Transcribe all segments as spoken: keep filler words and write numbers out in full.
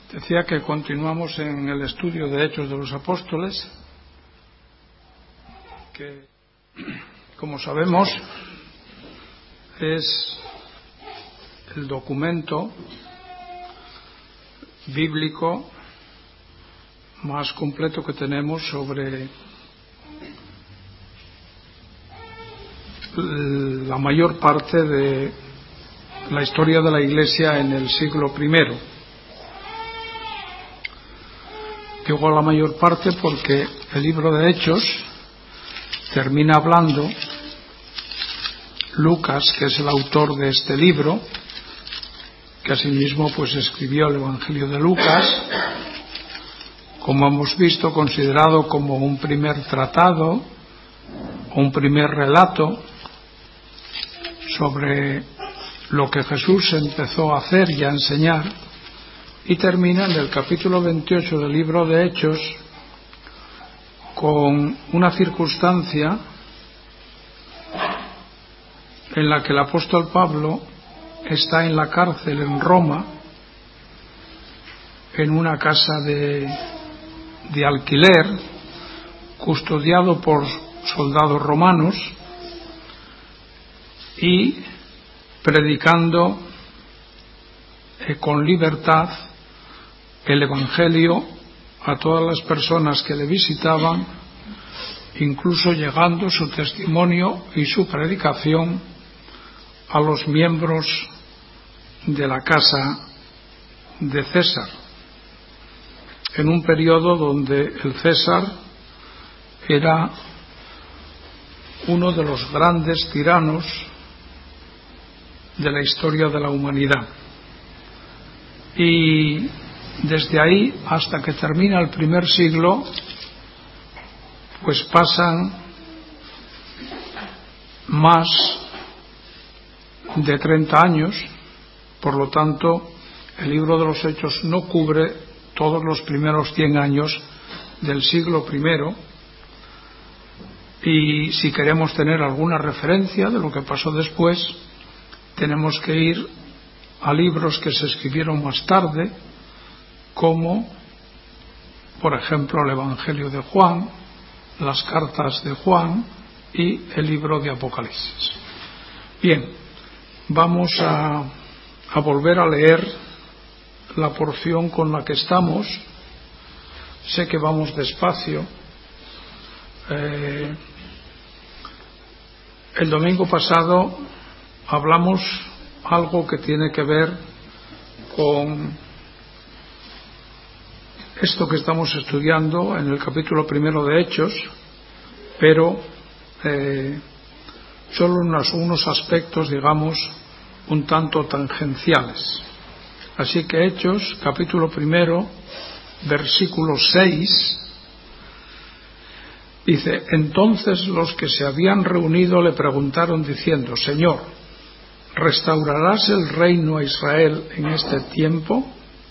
Decía que continuamos en el estudio de Hechos de los Apóstoles, que, como sabemos, es el documento bíblico más completo que tenemos sobre la mayor parte de la historia de la Iglesia en el siglo primero. Digo la mayor parte porque el libro de Hechos termina hablando Lucas, que es el autor de este libro, que asimismo pues escribió el Evangelio de Lucas, como hemos visto, considerado como un primer tratado, un primer relato sobre lo que Jesús empezó a hacer y a enseñar, y termina en el capítulo veintiocho del libro de Hechos con una circunstancia en la que el apóstol Pablo está en la cárcel en Roma, en una casa de, de alquiler, custodiado por soldados romanos y predicando eh, con libertad el Evangelio a todas las personas que le visitaban, incluso llegando su testimonio y su predicación a los miembros de la casa de César, en un periodo donde el César era uno de los grandes tiranos de la historia de la humanidad. Y desde ahí hasta que termina el primer siglo, pues pasan más de treinta años. Por lo tanto, el libro de los Hechos no cubre todos los primeros cien años del siglo primero, y si queremos tener alguna referencia de lo que pasó después, tenemos que ir a libros que se escribieron más tarde, como por ejemplo el Evangelio de Juan, las cartas de Juan y el libro de Apocalipsis. Bien, vamos a, a volver a leer la porción con la que estamos. Sé que vamos despacio. Eh, el domingo pasado hablamos algo que tiene que ver con esto que estamos estudiando en el capítulo primero de Hechos, pero eh, solo unos, unos aspectos, digamos, un tanto tangenciales. Así que Hechos, capítulo primero, versículo seis, dice: entonces los que se habían reunido le preguntaron diciendo: Señor, ¿restaurarás el reino a Israel en este tiempo?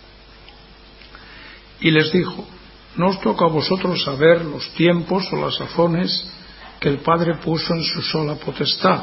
Y les dijo: no os toca a vosotros saber los tiempos o las sazones que el Padre puso en su sola potestad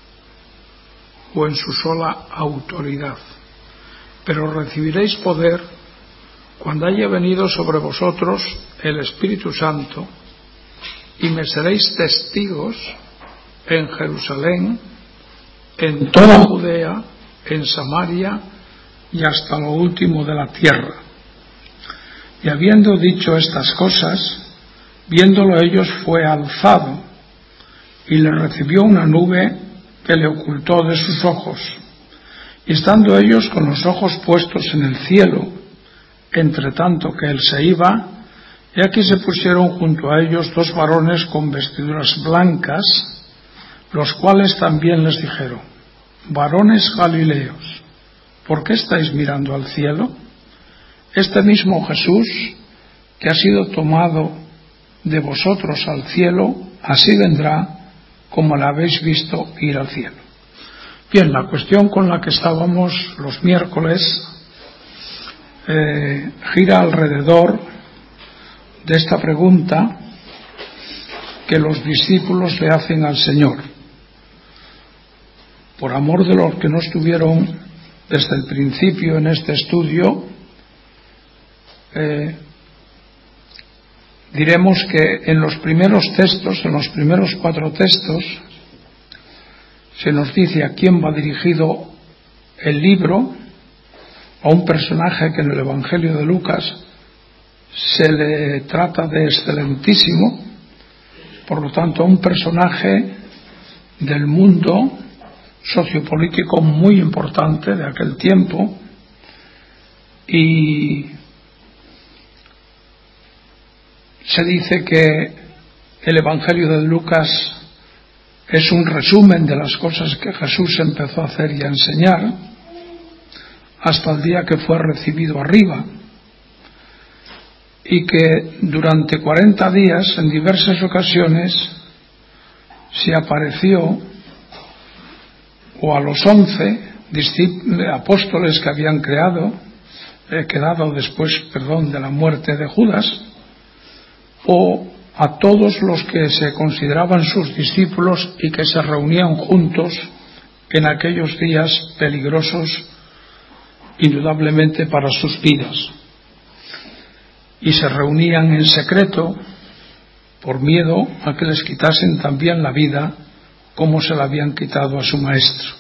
o en su sola autoridad, pero recibiréis poder cuando haya venido sobre vosotros el Espíritu Santo, y me seréis testigos en Jerusalén, en toda Judea, en Samaria y hasta lo último de la tierra. Y habiendo dicho estas cosas, viéndolo ellos, fue alzado, y le recibió una nube que le ocultó de sus ojos. Y estando ellos con los ojos puestos en el cielo, entre tanto que él se iba, y aquí se pusieron junto a ellos dos varones con vestiduras blancas, los cuales también les dijeron: varones galileos, ¿por qué estáis mirando al cielo? Este mismo Jesús, que ha sido tomado de vosotros al cielo, así vendrá como la habéis visto ir al cielo. Bien, la cuestión con la que estábamos los miércoles eh, gira alrededor de esta pregunta que los discípulos le hacen al Señor. Por amor de los que no estuvieron desde el principio en este estudio, eh, diremos que en los primeros textos, en los primeros cuatro textos, se nos dice a quién va dirigido el libro, a un personaje que en el Evangelio de Lucas se le trata de excelentísimo, por lo tanto a un personaje del mundo sociopolítico muy importante de aquel tiempo, y se dice que el Evangelio de Lucas es un resumen de las cosas que Jesús empezó a hacer y a enseñar hasta el día que fue recibido arriba, y que durante cuarenta días en diversas ocasiones se apareció o a los once apóstoles que habían creado, eh, quedado después, perdón, de la muerte de Judas, o a todos los que se consideraban sus discípulos y que se reunían juntos en aquellos días peligrosos indudablemente para sus vidas, y se reunían en secreto por miedo a que les quitasen también la vida como se la habían quitado a su maestro.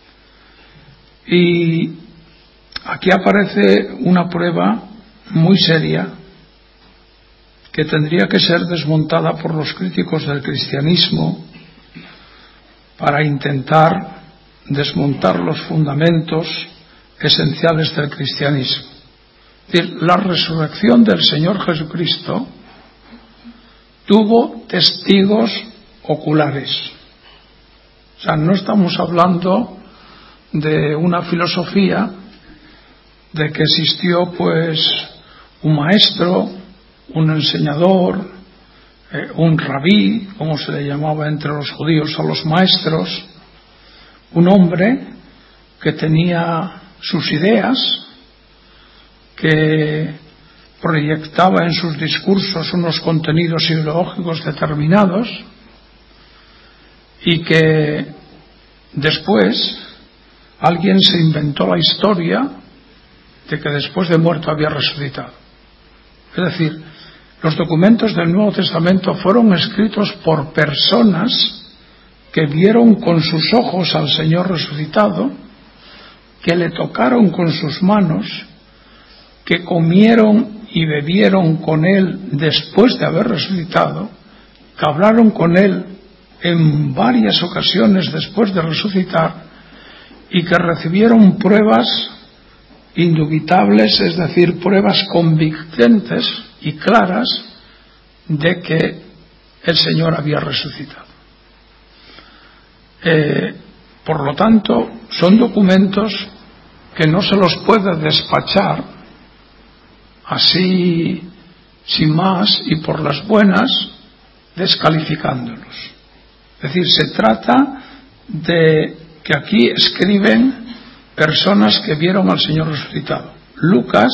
Y aquí aparece una prueba muy seria que tendría que ser desmontada por los críticos del cristianismo para intentar desmontar los fundamentos esenciales del cristianismo. Es decir, la resurrección del Señor Jesucristo tuvo testigos oculares. O sea, no estamos hablando de una filosofía de que existió pues un maestro, un enseñador, eh, un rabí, como se le llamaba entre los judíos a los maestros, un hombre que tenía sus ideas, que proyectaba en sus discursos unos contenidos ideológicos determinados, y que después alguien se inventó la historia de que después de muerto había resucitado. Es decir, los documentos del Nuevo Testamento fueron escritos por personas que vieron con sus ojos al Señor resucitado, que le tocaron con sus manos, que comieron y bebieron con Él después de haber resucitado, que hablaron con Él en varias ocasiones después de resucitar, y que recibieron pruebas indubitables, es decir, pruebas convincentes y claras de que el Señor había resucitado. Eh, por lo tanto, son documentos que no se los puede despachar así, sin más y por las buenas, descalificándolos. Es decir, se trata de que aquí escriben personas que vieron al Señor resucitado. Lucas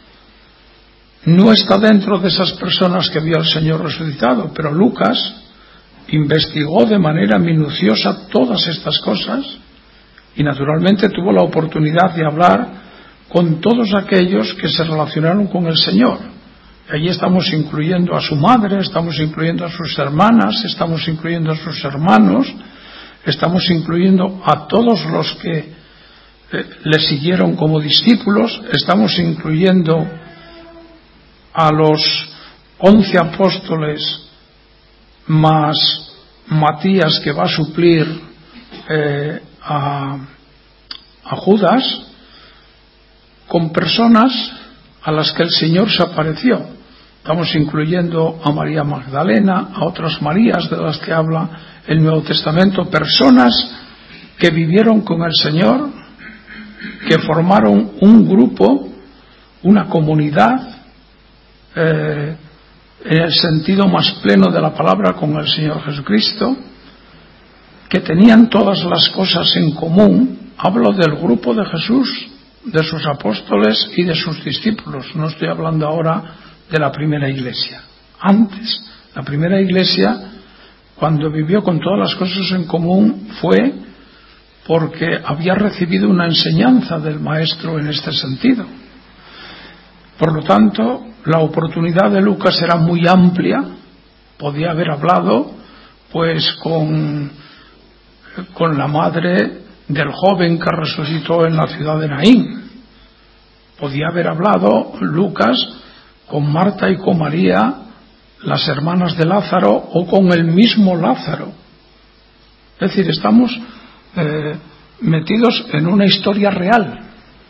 no está dentro de esas personas que vio al Señor resucitado, pero Lucas investigó de manera minuciosa todas estas cosas y naturalmente tuvo la oportunidad de hablar con todos aquellos que se relacionaron con el Señor. Allí estamos incluyendo a su madre, estamos incluyendo a sus hermanas, estamos incluyendo a sus hermanos, estamos incluyendo a todos los que eh, le siguieron como discípulos, estamos incluyendo a los once apóstoles más Matías, que va a suplir eh, a, a Judas, con personas a las que el Señor se apareció. Estamos incluyendo a María Magdalena, a otras Marías de las que habla el Nuevo Testamento, personas que vivieron con el Señor, que formaron un grupo, una comunidad, eh, en el sentido más pleno de la palabra, con el Señor Jesucristo, que tenían todas las cosas en común. Hablo del grupo de Jesús, de sus apóstoles y de sus discípulos. No estoy hablando ahora de la primera iglesia. Antes, la primera iglesia, cuando vivió con todas las cosas en común, fue porque había recibido una enseñanza del Maestro en este sentido. Por lo tanto, la oportunidad de Lucas era muy amplia. Podía haber hablado pues con, con la madre del joven que resucitó en la ciudad de Naín. Podía haber hablado Lucas con Marta y con María, las hermanas de Lázaro, o con el mismo Lázaro. Es decir, estamos eh, metidos en una historia real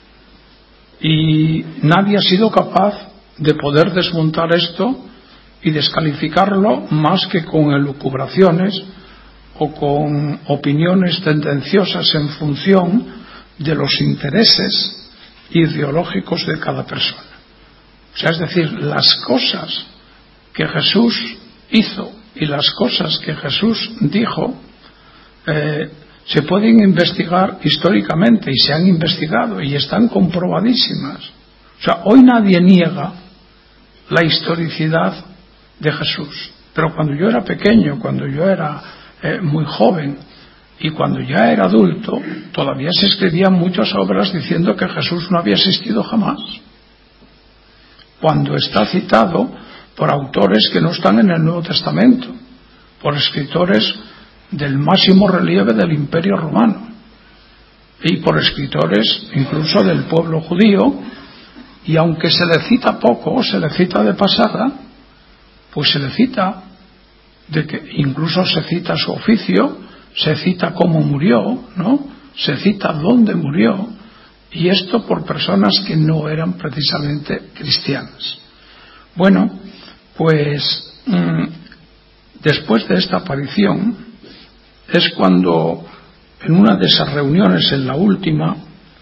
y nadie ha sido capaz de poder desmontar esto y descalificarlo más que con elucubraciones o con opiniones tendenciosas en función de los intereses ideológicos de cada persona. O sea, es decir, las cosas que Jesús hizo y las cosas que Jesús dijo eh, se pueden investigar históricamente y se han investigado y están comprobadísimas. O sea, hoy nadie niega la historicidad de Jesús, pero cuando yo era pequeño, cuando yo era eh, muy joven y cuando ya era adulto, todavía se escribían muchas obras diciendo que Jesús no había existido jamás, cuando está citado por autores que no están en el Nuevo Testamento, por escritores del máximo relieve del Imperio Romano y por escritores incluso del pueblo judío, y aunque se le cita poco, se le cita de pasada, pues se le cita, de que incluso se cita su oficio, se cita cómo murió, ¿no? Se cita dónde murió, y esto por personas que no eran precisamente cristianas. Bueno, pues mmm, después de esta aparición es cuando en una de esas reuniones, en la última,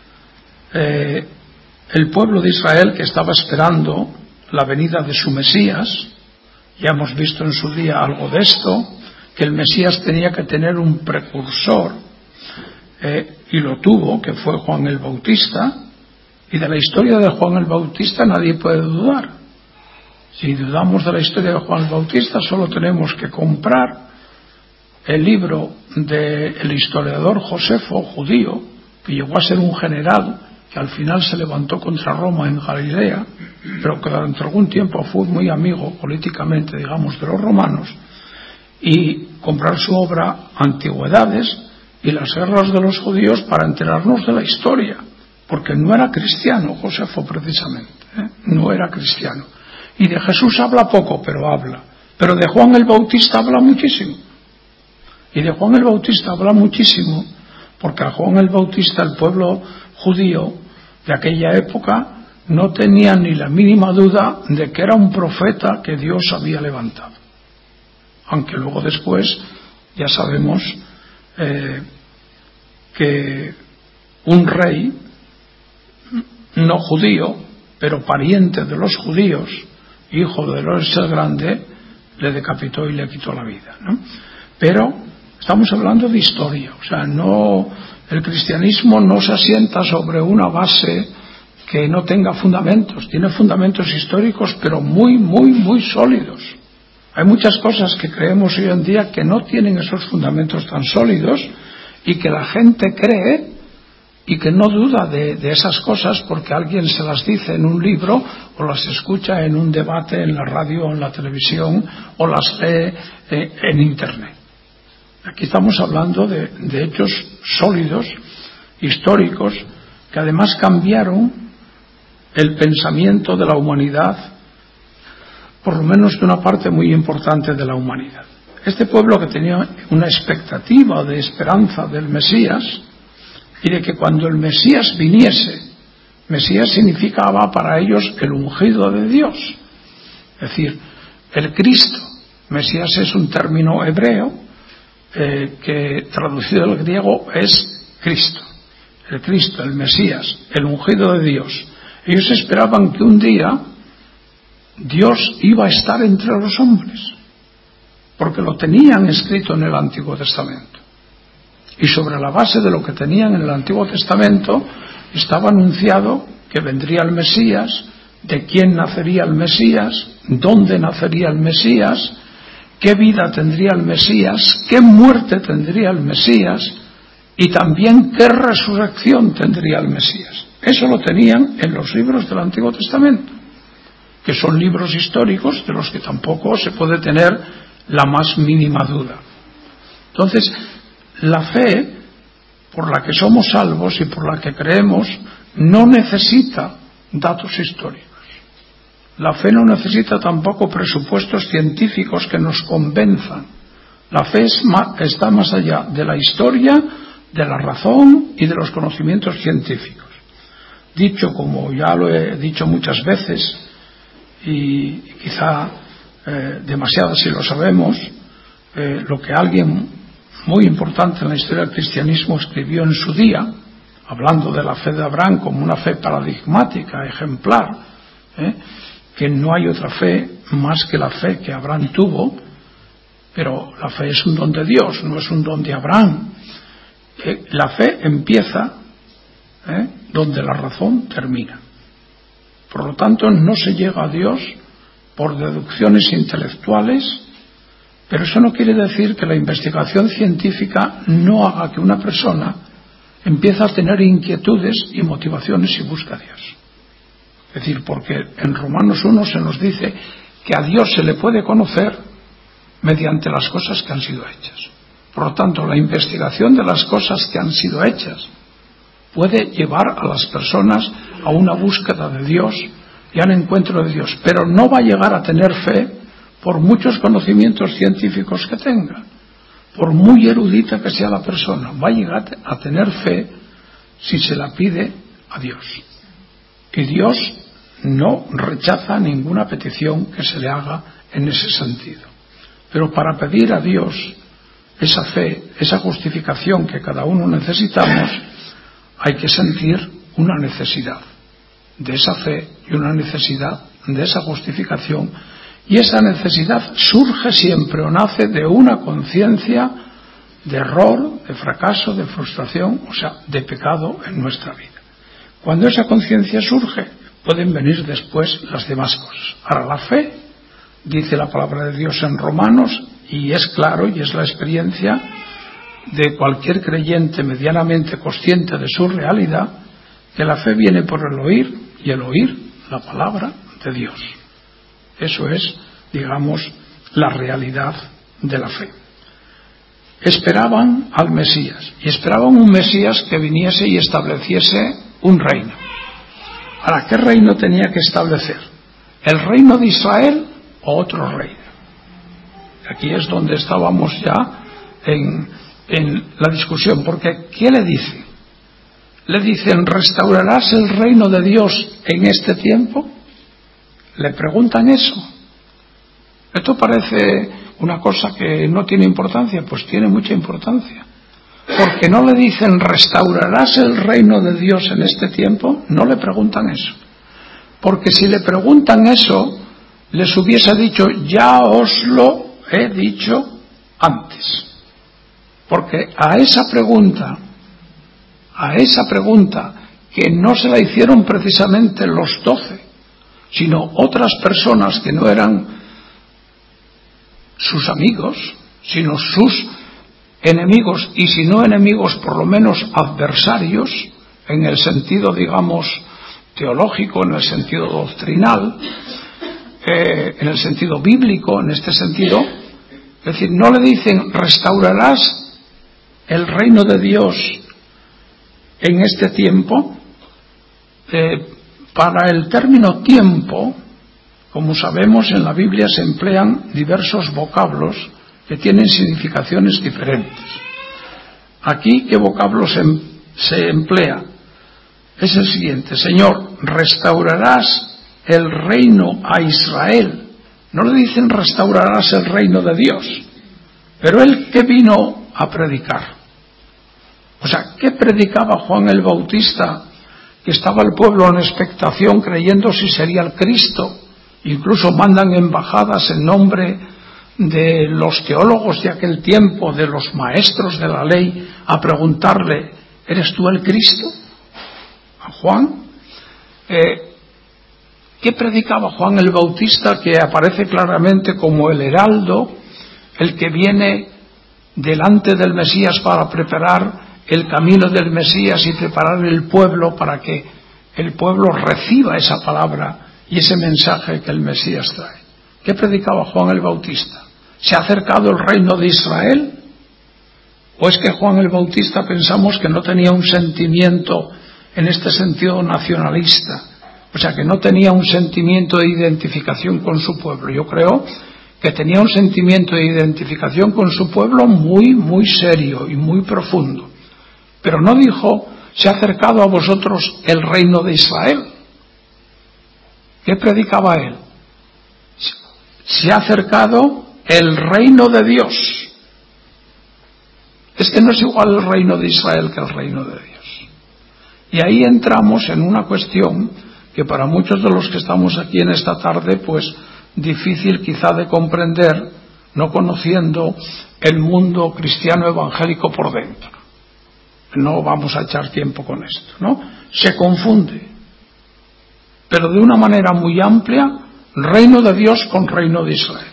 eh, el pueblo de Israel, que estaba esperando la venida de su Mesías, ya hemos visto en su día algo de esto, que el Mesías tenía que tener un precursor, eh, y lo tuvo, que fue Juan el Bautista, y de la historia de Juan el Bautista nadie puede dudar. Si dudamos de la historia de Juan el Bautista, solo tenemos que comprar el libro del historiador Josefo, judío, que llegó a ser un general que al final se levantó contra Roma en Galilea, pero que durante algún tiempo fue muy amigo políticamente, digamos, de los romanos, y comprar su obra Antigüedades y las guerras de los judíos para enterarnos de la historia, porque no era cristiano Josefo precisamente, ¿eh? no era cristiano. Y de Jesús habla poco, pero habla. Pero de Juan el Bautista habla muchísimo. Y de Juan el Bautista habla muchísimo, porque a Juan el Bautista el pueblo judío de aquella época no tenía ni la mínima duda de que era un profeta que Dios había levantado. Aunque luego después ya sabemos eh, que un rey no judío, pero pariente de los judíos, hijo de Herodes el Grande, le decapitó y le quitó la vida, ¿no? Pero estamos hablando de historia, o sea, no, el cristianismo no se asienta sobre una base que no tenga fundamentos, tiene fundamentos históricos, pero muy, muy, muy sólidos. Hay muchas cosas que creemos hoy en día que no tienen esos fundamentos tan sólidos y que la gente cree y que no duda de, de esas cosas porque alguien se las dice en un libro o las escucha en un debate en la radio o en la televisión o las lee eh, en internet. Aquí estamos hablando de, de hechos sólidos, históricos, que además cambiaron el pensamiento de la humanidad, por lo menos de una parte muy importante de la humanidad. Este pueblo que tenía una expectativa de esperanza del Mesías y de que cuando el Mesías viniese, Mesías significaba para ellos el ungido de Dios, es decir, el Cristo. Mesías es un término hebreo Eh, que traducido al griego es Cristo, el Cristo, el Mesías, el ungido de Dios. Ellos esperaban que un día Dios iba a estar entre los hombres, porque lo tenían escrito en el Antiguo Testamento, y sobre la base de lo que tenían en el Antiguo Testamento estaba anunciado que vendría el Mesías, de quién nacería el Mesías, dónde nacería el Mesías, qué vida tendría el Mesías, qué muerte tendría el Mesías y también qué resurrección tendría el Mesías. Eso lo tenían en los libros del Antiguo Testamento. que son libros históricos de los que tampoco se puede tener la más mínima duda. Entonces, la fe por la que somos salvos y por la que creemos no necesita datos históricos. La fe no necesita tampoco presupuestos científicos que nos convenzan. La fe es más, está más allá de la historia, de la razón y de los conocimientos científicos. Dicho como ya lo he dicho muchas veces, y quizá eh, demasiado si lo sabemos, eh, lo que alguien muy importante en la historia del cristianismo escribió en su día, hablando de la fe de Abraham como una fe paradigmática, ejemplar, ¿eh? que no hay otra fe más que la fe que Abraham tuvo, pero la fe es un don de Dios, no es un don de Abraham. Eh, la fe empieza ¿eh? donde la razón termina. Por lo tanto, no se llega a Dios por deducciones intelectuales, pero eso no quiere decir que la investigación científica no haga que una persona empiece a tener inquietudes y motivaciones y busque a Dios. Es decir, porque en Romanos uno se nos dice que a Dios se le puede conocer mediante las cosas que han sido hechas. Por lo tanto, la investigación de las cosas que han sido hechas puede llevar a las personas a una búsqueda de Dios y a un encuentro de Dios, pero no va a llegar a tener fe por muchos conocimientos científicos que tenga, por muy erudita que sea la persona. Va a llegar a tener fe si se la pide a Dios. Y Dios no rechaza ninguna petición que se le haga en ese sentido. Pero para pedir a Dios esa fe, esa justificación que cada uno necesitamos, hay que sentir una necesidad de esa fe y una necesidad de esa justificación, y esa necesidad surge siempre o nace de una conciencia de error, de fracaso, de frustración, o sea, de pecado en nuestra vida. Cuando esa conciencia surge, pueden venir después las demás cosas. Ahora, la fe, dice la palabra de Dios en Romanos, y es claro, y es la experiencia de cualquier creyente medianamente consciente de su realidad, que la fe viene por el oír, y el oír la palabra de Dios. Eso es, digamos, la realidad de la fe. Esperaban al Mesías, y esperaban un Mesías que viniese y estableciese un reino. Ahora, ¿qué reino tenía que establecer? ¿El reino de Israel o otro reino? Aquí es donde estábamos ya en, en la discusión, porque ¿qué le dice? Le dicen, ¿restaurarás el reino de Dios en este tiempo? Le preguntan eso. Esto parece una cosa que no tiene importancia, pues tiene mucha importancia. Porque no le dicen, ¿restaurarás el reino de Dios en este tiempo? No le preguntan eso. Porque si le preguntan eso, les hubiese dicho, ya os lo he dicho antes. Porque a esa pregunta, a esa pregunta, que no se la hicieron precisamente los doce, sino otras personas que no eran sus amigos, sino sus enemigos, y si no enemigos, por lo menos adversarios, en el sentido, digamos, teológico, en el sentido doctrinal, eh, en el sentido bíblico, en este sentido. Es decir, no le dicen, restaurarás el reino de Dios en este tiempo. Eh, para el término tiempo, como sabemos, en la Biblia se emplean diversos vocablos que tienen significaciones diferentes. Aquí, ¿qué vocablo se, se emplea? Es el siguiente: Señor, restaurarás el reino a Israel. No le dicen restaurarás el reino de Dios. Pero él, ¿qué vino a predicar? O sea, ¿qué predicaba Juan el Bautista? Que estaba el pueblo en expectación creyendo si sería el Cristo. Incluso mandan embajadas en nombre de los teólogos de aquel tiempo, de los maestros de la ley, a preguntarle, ¿eres tú el Cristo? A Juan. Eh, ¿Qué predicaba Juan el Bautista, que aparece claramente como el heraldo, el que viene delante del Mesías para preparar el camino del Mesías y preparar el pueblo para que el pueblo reciba esa palabra y ese mensaje que el Mesías trae. ¿Qué predicaba Juan el Bautista? ¿Se ha acercado el reino de Israel? ¿O es que Juan el Bautista pensamos que no tenía un sentimiento en este sentido nacionalista? O sea, que no tenía un sentimiento de identificación con su pueblo. Yo creo que tenía un sentimiento de identificación con su pueblo muy, muy serio y muy profundo. Pero no dijo, se ha acercado a vosotros el reino de Israel. ¿Qué predicaba él? Se ha acercado el reino de Dios. Es que no es igual el reino de Israel que el reino de Dios. Y ahí entramos en una cuestión que para muchos de los que estamos aquí en esta tarde, pues difícil quizá de comprender, no conociendo el mundo cristiano evangélico por dentro. No vamos a echar tiempo con esto, ¿no? Se confunde, pero de una manera muy amplia, reino de Dios con reino de Israel.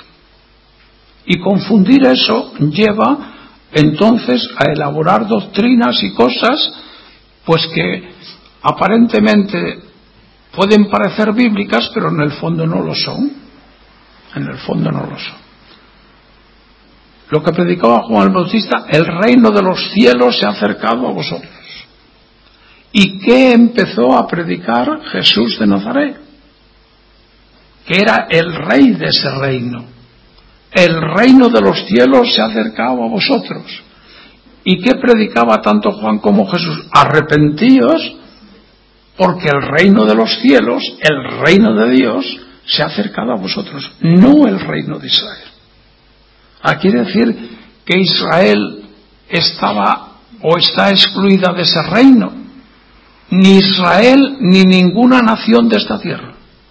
Y confundir eso lleva entonces a elaborar doctrinas y cosas pues que aparentemente pueden parecer bíblicas, pero en el fondo no lo son. En el fondo no lo son. Lo que predicaba Juan el Bautista, el reino de los cielos se ha acercado a vosotros. ¿Y qué empezó a predicar Jesús de Nazaret? Que era el rey de ese reino. El reino de los cielos se ha acercado a vosotros. ¿Y qué predicaba tanto Juan como Jesús? Arrepentíos, porque el reino de los cielos, el reino de Dios, se ha acercado a vosotros, no el reino de Israel. Ah, quiere decir que Israel estaba o está excluida de ese reino. Ni Israel ni ninguna nación de esta tierra.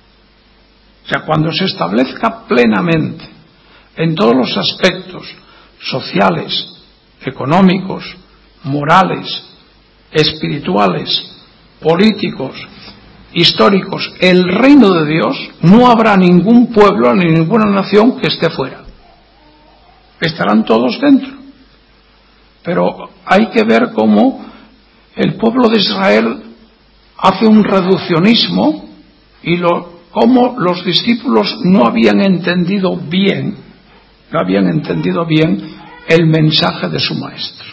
O sea, cuando se establezca plenamente en todos los aspectos sociales, económicos, morales, espirituales, políticos, históricos, el reino de Dios, no habrá ningún pueblo ni ninguna nación que esté fuera. Estarán todos dentro. Pero hay que ver cómo el pueblo de Israel hace un reduccionismo y lo, cómo los discípulos no habían entendido bien, no habían entendido bien el mensaje de su maestro.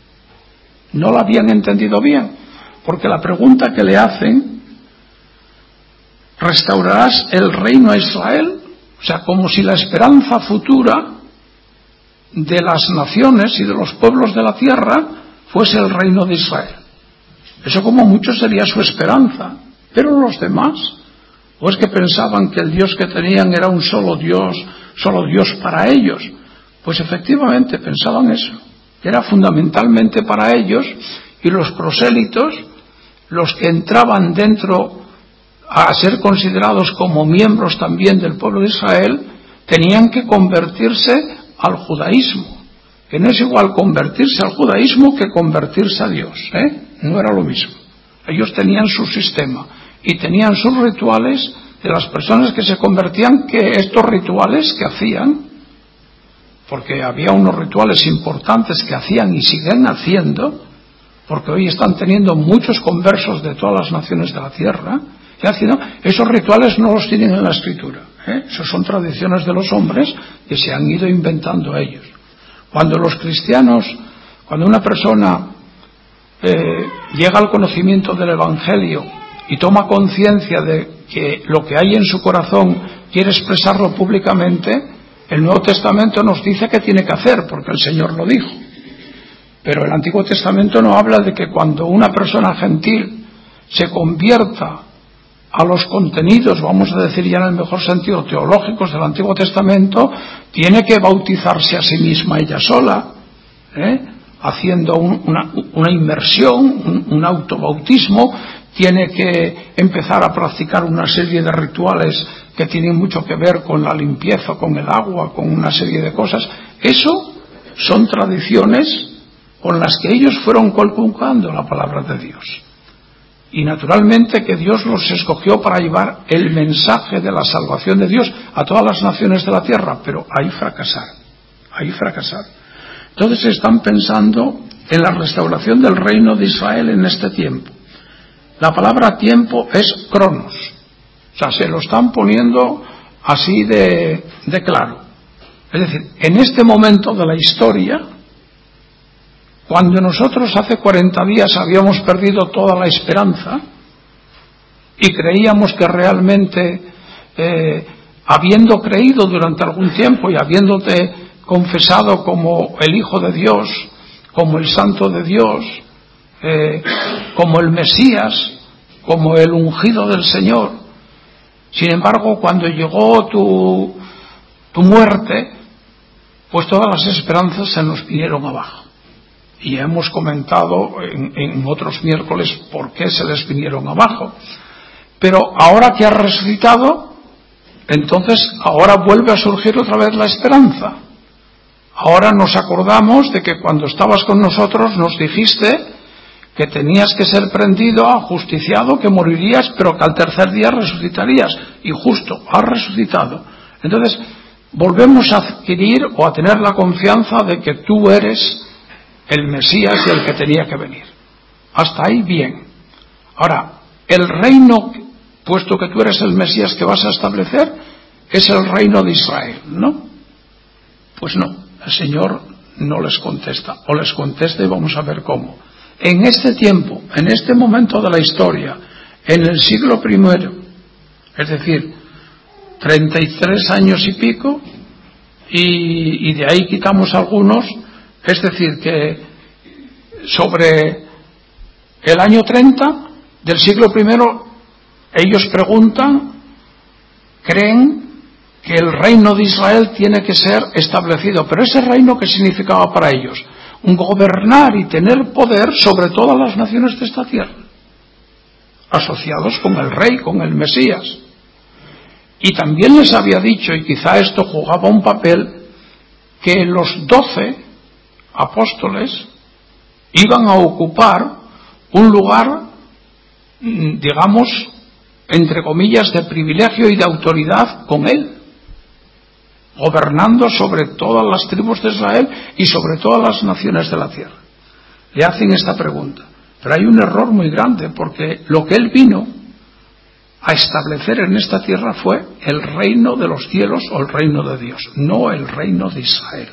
No lo habían entendido bien, porque la pregunta que le hacen, ¿restaurarás el reino a Israel? O sea, como si la esperanza futura de las naciones y de los pueblos de la tierra fuese el reino de Israel. Eso como mucho sería su esperanza, pero los demás, o es que pensaban que el Dios que tenían era un solo Dios, solo Dios para ellos. Pues efectivamente pensaban eso, que era fundamentalmente para ellos, y los prosélitos, los que entraban dentro a ser considerados como miembros también del pueblo de Israel, tenían que convertirse al judaísmo, que no es igual convertirse al judaísmo que convertirse a Dios, ¿eh? No era lo mismo. Ellos tenían su sistema y tenían sus rituales de las personas que se convertían, que estos rituales que hacían, porque había unos rituales importantes que hacían y siguen haciendo, porque hoy están teniendo muchos conversos de todas las naciones de la tierra, y haciendo, esos rituales no los tienen en la Escritura, ¿eh? Esos son tradiciones de los hombres que se han ido inventando ellos. Cuando los cristianos, cuando una persona eh, llega al conocimiento del Evangelio y toma conciencia de que lo que hay en su corazón quiere expresarlo públicamente, el Nuevo Testamento nos dice qué tiene que hacer, porque el Señor lo dijo. Pero el Antiguo Testamento no habla de que cuando una persona gentil se convierta a los contenidos, vamos a decir ya en el mejor sentido, teológicos del Antiguo Testamento, tiene que bautizarse a sí misma ella sola, ¿eh? haciendo un, una, una inmersión, un, un autobautismo, tiene que empezar a practicar una serie de rituales que tienen mucho que ver con la limpieza, con el agua, con una serie de cosas. Eso son tradiciones con las que ellos fueron colocando la palabra de Dios. Y naturalmente que Dios los escogió para llevar el mensaje de la salvación de Dios a todas las naciones de la tierra, pero ahí fracasar, ahí fracasar. Entonces están pensando en la restauración del reino de Israel en este tiempo. La palabra tiempo es cronos, O sea, se lo están poniendo así de, de claro. Es decir, en este momento de la historia, cuando nosotros hace cuarenta días habíamos perdido toda la esperanza y creíamos que realmente, eh, habiendo creído durante algún tiempo y habiéndote confesado como el Hijo de Dios, como el Santo de Dios, eh, como el Mesías, como el ungido del Señor, sin embargo, cuando llegó tu, tu muerte, pues todas las esperanzas se nos vinieron abajo. Y hemos comentado en, en otros miércoles por qué se les vinieron abajo. Pero ahora que has resucitado, entonces ahora vuelve a surgir otra vez la esperanza. Ahora nos acordamos de que cuando estabas con nosotros nos dijiste que tenías que ser prendido, ajusticiado, que morirías, pero que al tercer día resucitarías. Y justo, has resucitado. Entonces, volvemos a adquirir o a tener la confianza de que tú eres el Mesías y el que tenía que venir. Hasta ahí bien. Ahora, el reino, puesto que tú eres el Mesías que vas a establecer, es el reino de Israel, ¿no? Pues no, el Señor no les contesta, o les contesta y vamos a ver cómo. En este tiempo, en este momento de la historia, en el siglo primero, es decir, treinta y tres años y pico, y, y de ahí quitamos algunos, es decir, que sobre el año treinta del siglo primero, ellos preguntan, creen que el reino de Israel tiene que ser establecido. Pero ese reino, ¿qué significaba para ellos? Gobernar y tener poder sobre todas las naciones de esta tierra, asociados con el rey, con el Mesías. Y también les había dicho, y quizá esto jugaba un papel, que los doce apóstoles iban a ocupar un lugar, digamos, entre comillas, de privilegio y de autoridad con él, gobernando sobre todas las tribus de Israel y sobre todas las naciones de la tierra. Le hacen esta pregunta. Pero hay un error muy grande, porque lo que él vino a establecer en esta tierra fue el reino de los cielos o el reino de Dios, no el reino de Israel.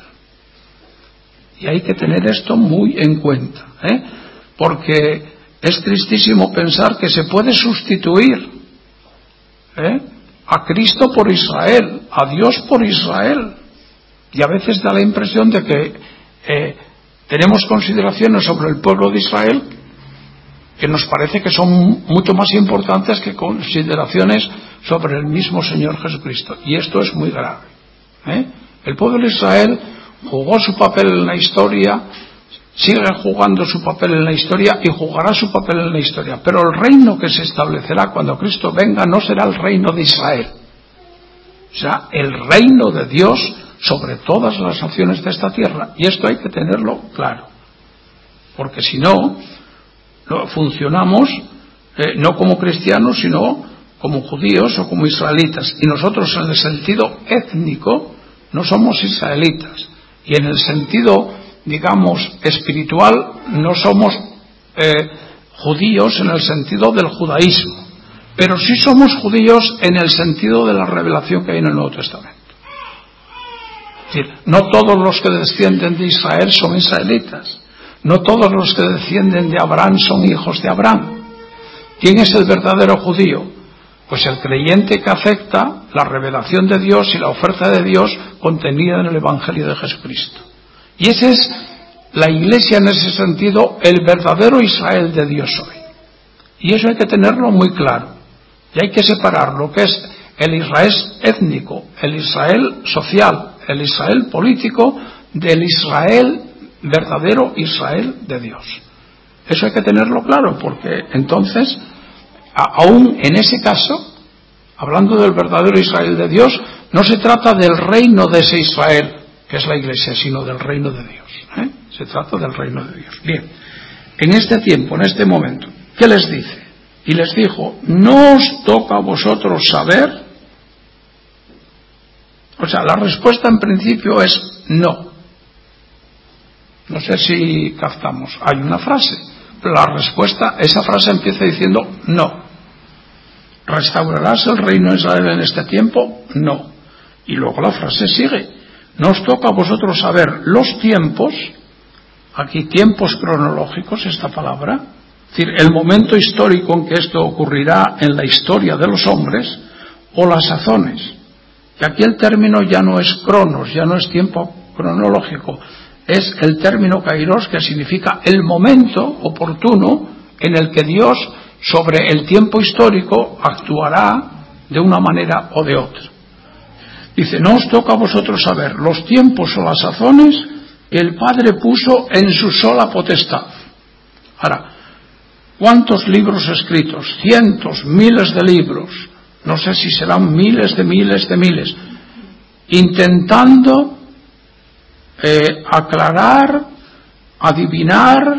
Y hay que tener esto muy en cuenta, ¿eh? Porque es tristísimo pensar que se puede sustituir, ¿eh?, a Cristo por Israel, a Dios por Israel. Y a veces da la impresión de que eh, tenemos consideraciones sobre el pueblo de Israel que nos parece que son mucho más importantes que consideraciones sobre el mismo Señor Jesucristo. Y esto es muy grave, ¿eh? El pueblo de Israel jugó su papel en la historia, sigue jugando su papel en la historia y jugará su papel en la historia. Pero el reino que se establecerá cuando Cristo venga no será el reino de Israel. O sea, el reino de Dios sobre todas las naciones de esta tierra. Y esto hay que tenerlo claro. Porque si no, no funcionamos eh, no como cristianos, sino como judíos o como israelitas. Y nosotros en el sentido étnico no somos israelitas. Y en el sentido, digamos, espiritual, no somos eh, judíos en el sentido del judaísmo, pero sí somos judíos en el sentido de la revelación que hay en el Nuevo Testamento. Es decir, no todos los que descienden de Israel son israelitas, no todos los que descienden de Abraham son hijos de Abraham. ¿Quién es el verdadero judío? Pues el creyente que acepta la revelación de Dios y la oferta de Dios contenida en el Evangelio de Jesucristo. Y esa es la Iglesia en ese sentido, el verdadero Israel de Dios hoy. Y eso hay que tenerlo muy claro. Y hay que separar lo que es el Israel étnico, el Israel social, el Israel político, del Israel, verdadero Israel de Dios. Eso hay que tenerlo claro, porque entonces, aún en ese caso, hablando del verdadero Israel de Dios, no se trata del reino de ese Israel, que es la Iglesia, sino del reino de Dios, ¿eh? Se trata del reino de Dios. Bien, en este tiempo, en este momento, ¿qué les dice? Y les dijo, no os toca a vosotros saber. O sea, la respuesta en principio es no. No sé si captamos. Hay una frase, pero la respuesta, esa frase empieza diciendo no. ¿restaurarás el reino de Israel en este tiempo? No. Y luego la frase sigue: no os toca a vosotros saber los tiempos, aquí tiempos cronológicos, esta palabra, es decir, el momento histórico en que esto ocurrirá en la historia de los hombres, o las sazones. Y aquí el término ya no es cronos, ya no es tiempo cronológico, es el término kairos, que significa el momento oportuno en el que Dios sobre el tiempo histórico actuará de una manera o de otra. Dice: no os toca a vosotros saber los tiempos o las sazones que el Padre puso en su sola potestad. Ahora, ¿cuántos libros escritos? Cientos, miles de libros, no sé si serán miles de miles de miles, intentando eh, aclarar, adivinar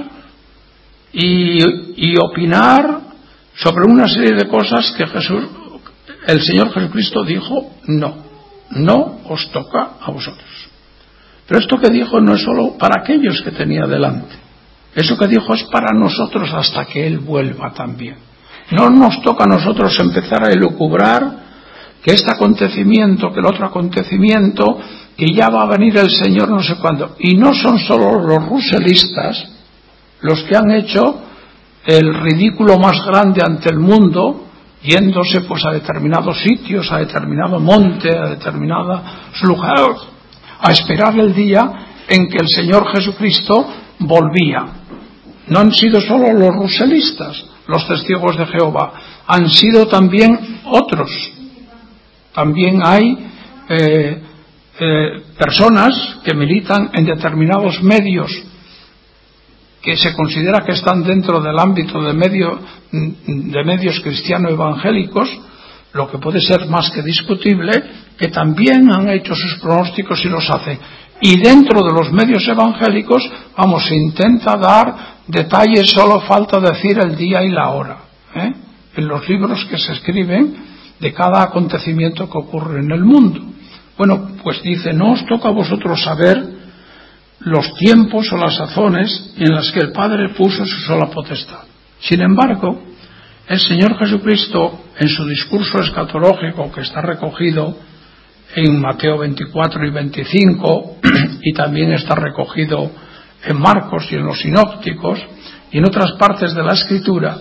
y, y opinar sobre una serie de cosas que Jesús, el Señor Jesucristo dijo: no, no os toca a vosotros. Pero esto que dijo no es solo para aquellos que tenía delante, eso que dijo es para nosotros hasta que Él vuelva también. No nos toca a nosotros empezar a elucubrar que este acontecimiento, que el otro acontecimiento, que ya va a venir el Señor no sé cuándo. Y no son solo los ruselistas los que han hecho el ridículo más grande ante el mundo, yéndose pues a determinados sitios, a determinado monte, a determinados lugares, a esperar el día en que el Señor Jesucristo volvía. No han sido solo los ruselistas, los testigos de Jehová, han sido también otros. También hay eh, eh, personas que militan en determinados medios que se considera que están dentro del ámbito de, medio, de medios cristiano-evangélicos, lo que puede ser más que discutible, que también han hecho sus pronósticos y los hacen. Y dentro de los medios evangélicos, vamos, se intenta dar detalles, solo falta decir el día y la hora, ¿eh? en los libros que se escriben de cada acontecimiento que ocurre en el mundo. Bueno, pues dice: no os toca a vosotros saber los tiempos o las sazones en las que el Padre puso su sola potestad. Sin embargo, el Señor Jesucristo, en su discurso escatológico, que está recogido en Mateo veinticuatro y veinticinco, y también está recogido en Marcos y en los sinópticos, y en otras partes de la Escritura,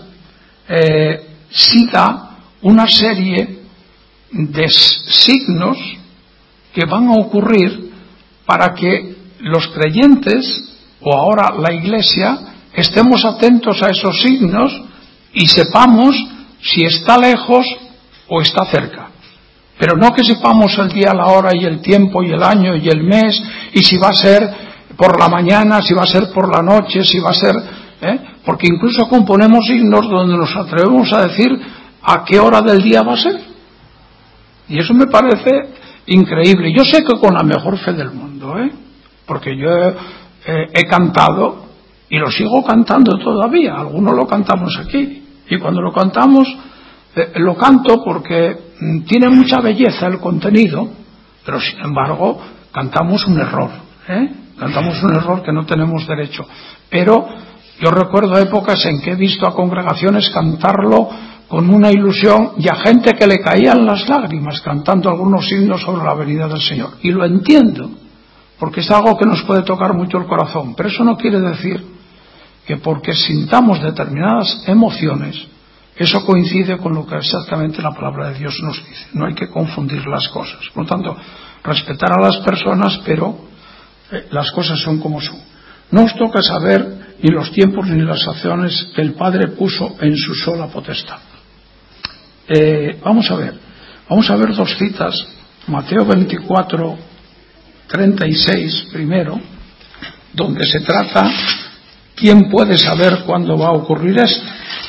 eh, cita una serie de signos que van a ocurrir para que los creyentes, o ahora la Iglesia, estemos atentos a esos signos y sepamos si está lejos o está cerca. Pero no que sepamos el día, la hora y el tiempo y el año y el mes, y si va a ser por la mañana, si va a ser por la noche, si va a ser... ¿eh? Porque incluso componemos signos donde nos atrevemos a decir a qué hora del día va a ser. Y eso me parece increíble. Yo sé que con la mejor fe del mundo, ¿eh? porque yo he, eh, he cantado y lo sigo cantando todavía. Algunos lo cantamos aquí, y cuando lo cantamos eh, lo canto porque mm, tiene mucha belleza el contenido, pero sin embargo cantamos un error, ¿eh? cantamos un error que no tenemos derecho. Pero yo recuerdo épocas en que he visto a congregaciones cantarlo con una ilusión y a gente que le caían las lágrimas cantando algunos signos sobre la venida del Señor, y lo entiendo, porque es algo que nos puede tocar mucho el corazón. Pero eso no quiere decir que porque sintamos determinadas emociones, eso coincide con lo que exactamente la palabra de Dios nos dice. No hay que confundir las cosas. Por lo tanto, respetar a las personas, pero eh, las cosas son como son. No os toca saber ni los tiempos ni las acciones que el Padre puso en su sola potestad. Eh, vamos a ver, vamos a ver dos citas. Mateo veinticuatro, treinta y seis primero, donde se trata quién puede saber cuándo va a ocurrir esto.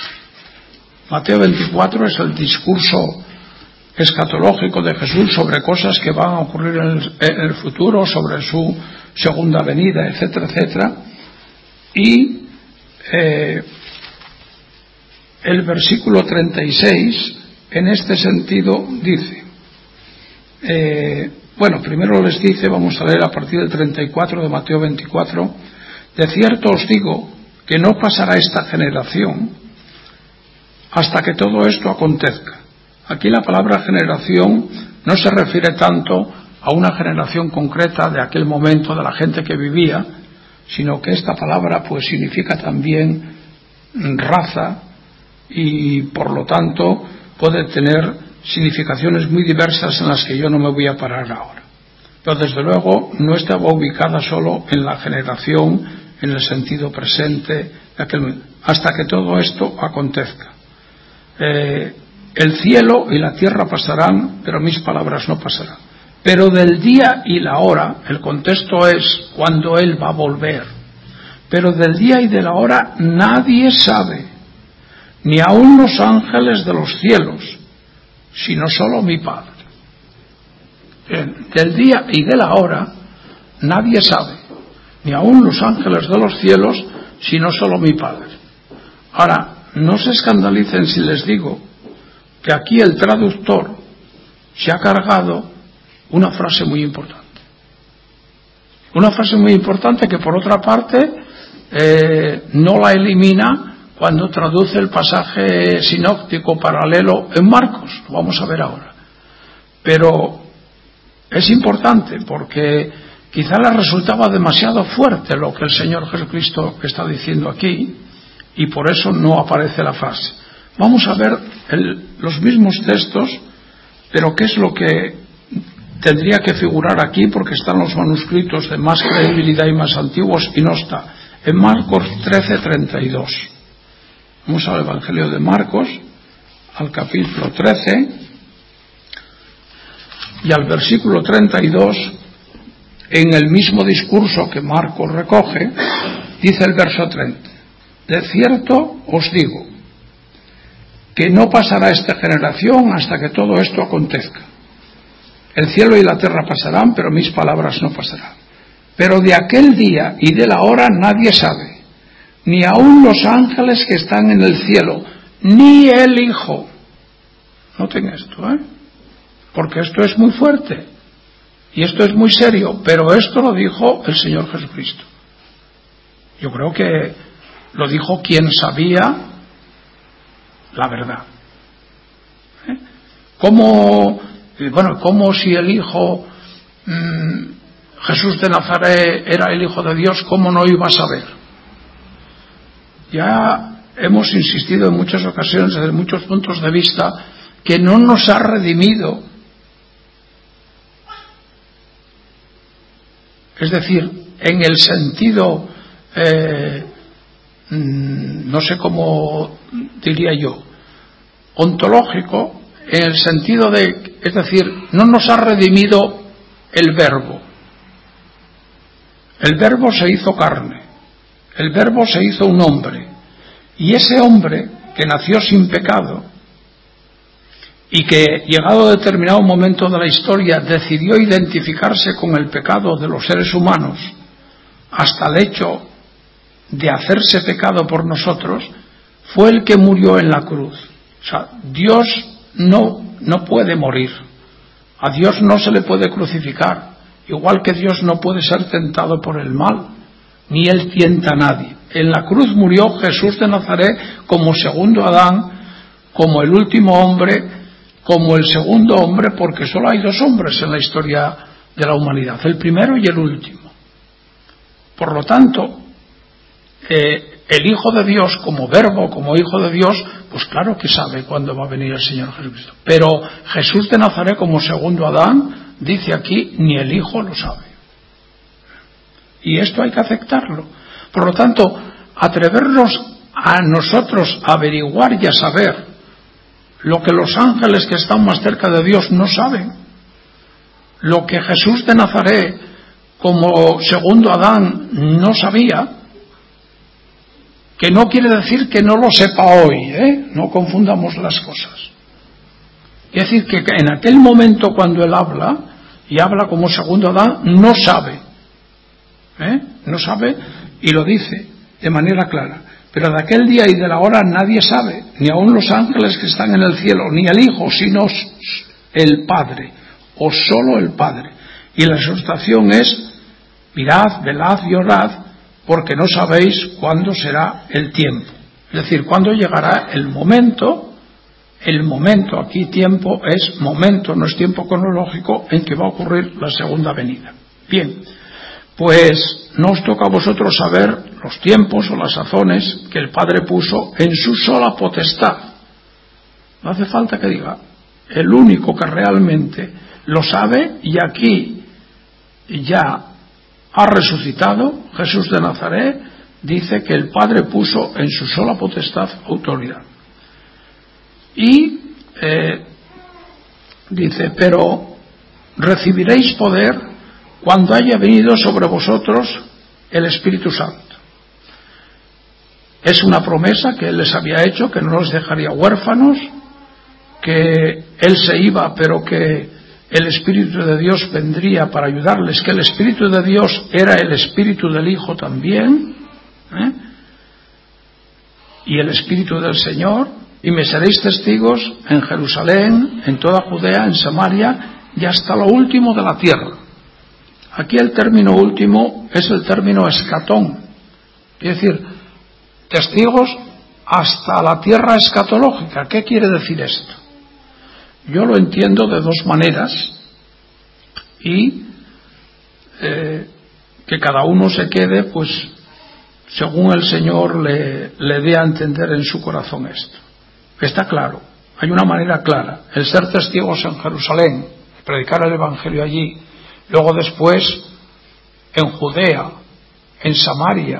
Mateo veinticuatro es el discurso escatológico de Jesús sobre cosas que van a ocurrir en el, en el futuro, sobre su segunda venida, etcétera, etcétera. Y eh, el versículo treinta y seis, en este sentido, dice, eh, bueno, primero les dice, vamos a leer a partir del treinta y cuatro de Mateo veinticuatro, de cierto os digo que no pasará esta generación hasta que todo esto acontezca. Aquí la palabra generación no se refiere tanto a una generación concreta de aquel momento, de la gente que vivía, sino que esta palabra pues significa también raza y por lo tanto puede tener significaciones muy diversas en las que yo no me voy a parar ahora. Pero desde luego no estaba ubicada solo en la generación en el sentido presente de aquel momento, hasta que todo esto acontezca. Eh, el cielo y la tierra pasarán, pero mis palabras no pasarán. Pero del día y la hora, el contexto es cuando Él va a volver. Pero del día y de la hora nadie sabe, ni aun los ángeles de los cielos, sino solo mi Padre. Bien, del día y de la hora nadie sabe, ni aun los ángeles de los cielos, sino solo mi Padre. Ahora, no se escandalicen si les digo que aquí el traductor se ha cargado una frase muy importante. Una frase muy importante que por otra parte eh, no la elimina cuando traduce el pasaje sinóptico paralelo en Marcos. Lo vamos a ver ahora. Pero es importante porque quizá le resultaba demasiado fuerte lo que el Señor Jesucristo está diciendo aquí y por eso no aparece la frase. Vamos a ver el, los mismos textos, pero qué es lo que tendría que figurar aquí porque están los manuscritos de más credibilidad y más antiguos y no está. En Marcos trece, treinta y dos. Vamos al Evangelio de Marcos, al capítulo trece y al versículo treinta y dos, en el mismo discurso que Marcos recoge, dice el verso treinta: de cierto os digo que no pasará esta generación hasta que todo esto acontezca. El cielo y la tierra pasarán, pero mis palabras no pasarán. Pero de aquel día y de la hora nadie sabe, ni aun los ángeles que están en el cielo, ni el Hijo. Noten esto, ¿eh? Porque esto es muy fuerte y esto es muy serio, pero esto lo dijo el Señor Jesucristo. Yo creo que lo dijo quien sabía la verdad. ¿Eh? ¿Cómo, bueno, cómo si el Hijo, mmm, Jesús de Nazaret era el Hijo de Dios, cómo no iba a saber? Ya hemos insistido en muchas ocasiones, desde muchos puntos de vista, que no nos ha redimido. Es decir, en el sentido, eh, no sé cómo diría yo, ontológico, en el sentido de, es decir, no nos ha redimido el Verbo. El Verbo se hizo carne, el Verbo se hizo un hombre, y ese hombre que nació sin pecado y que, llegado a determinado momento de la historia, decidió identificarse con el pecado de los seres humanos hasta el hecho de hacerse pecado por nosotros, fue el que murió en la cruz. O sea, Dios no, no puede morir, a Dios no se le puede crucificar, igual que Dios no puede ser tentado por el mal, ni Él tienta a nadie. En la cruz murió Jesús de Nazaret como segundo Adán, como el último hombre, como el segundo hombre, porque solo hay dos hombres en la historia de la humanidad, el primero y el último. Por lo tanto, eh, el Hijo de Dios como Verbo, como Hijo de Dios, pues claro que sabe cuándo va a venir el Señor Jesucristo. Pero Jesús de Nazaret como segundo Adán, dice aquí, ni el Hijo lo sabe. Y esto hay que aceptarlo. Por lo tanto, atrevernos a nosotros a averiguar y a saber lo que los ángeles que están más cerca de Dios no saben, lo que Jesús de Nazaret como segundo Adán no sabía, que no quiere decir que no lo sepa hoy, ¿eh? No confundamos las cosas. Es decir, que en aquel momento cuando él habla, y habla como segundo Adán, no sabe, ¿eh? No sabe y lo dice de manera clara. Pero de aquel día y de la hora nadie sabe, ni aun los ángeles que están en el cielo, ni el Hijo, sino el Padre, o solo el Padre. Y la exhortación es: mirad, velad y orad, porque no sabéis cuándo será el tiempo. Es decir, cuándo llegará el momento el momento, aquí tiempo es momento, no es tiempo cronológico en que va a ocurrir la segunda venida. Bien, pues no os toca a vosotros saber los tiempos o las sazones que el Padre puso en su sola potestad. No hace falta que diga, el único que realmente lo sabe, y aquí ya ha resucitado, Jesús de Nazaret, dice que el Padre puso en su sola potestad autoridad. Y eh, dice, pero recibiréis poder cuando haya venido sobre vosotros el Espíritu Santo. Es una promesa que Él les había hecho, que no los dejaría huérfanos, que Él se iba, pero que el Espíritu de Dios vendría para ayudarles, que el Espíritu de Dios era el Espíritu del Hijo también, ¿eh? y el Espíritu del Señor, y me seréis testigos en Jerusalén, en toda Judea, en Samaria y hasta lo último de la tierra. Aquí el término último es el término escatón, es decir, testigos hasta la tierra escatológica. ¿Qué quiere decir esto? Yo lo entiendo de dos maneras y eh, que cada uno se quede pues según el Señor le, le dé a entender en su corazón esto. Está claro, hay una manera clara, el ser testigos en Jerusalén, predicar el Evangelio allí, luego después en Judea, en Samaria,